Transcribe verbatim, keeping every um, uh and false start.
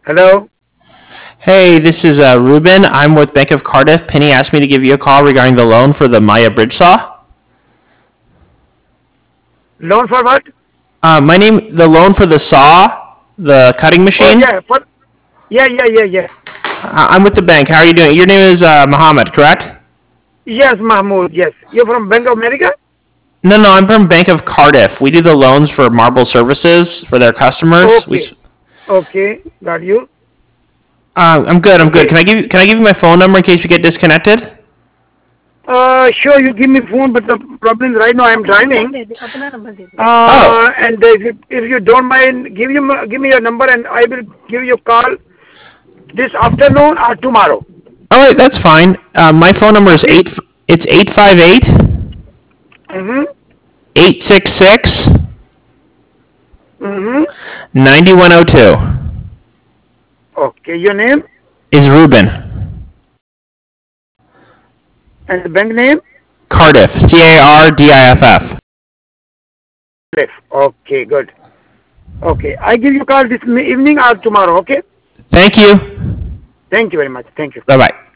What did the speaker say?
Hello. Hey, this is uh, Ruben. I'm with Bank of Cardiff. Penny asked me to give you a call regarding the loan for the Maya bridge saw. Loan for what? Uh, my name, the loan for the saw, the cutting Oh machine. yeah, for yeah, yeah, yeah, yeah. I- I'm with the bank. How are you doing? Your name is uh, Mohammed, correct? Yes, Mahmood. Yes, you're from Bank of America. No, no, I'm from Bank of Cardiff. We do the loans for Marble Services for their customers. We, Okay, okay, got you. uh, I'm good. I'm good. Okay. Can I give you, Can I give you my phone number in case we get disconnected? Uh, sure, you give me phone, but the problem is right now I'm driving. Oh, Uh, and if you, if you don't mind, give you my- give me your number and I will give you a call this afternoon or tomorrow. all right, that's fine. Uh, my phone number is Okay. eight. It's eight five eight Mhm. eight six six Mhm. ninety one zero two. Okay. Your name Is Ruben. and the bank name. Cardiff. C A R D I F F. Cliff. Okay. Good. Okay. I give you a call this evening or tomorrow. Okay. Thank you. Thank you very much. Thank you. Bye bye.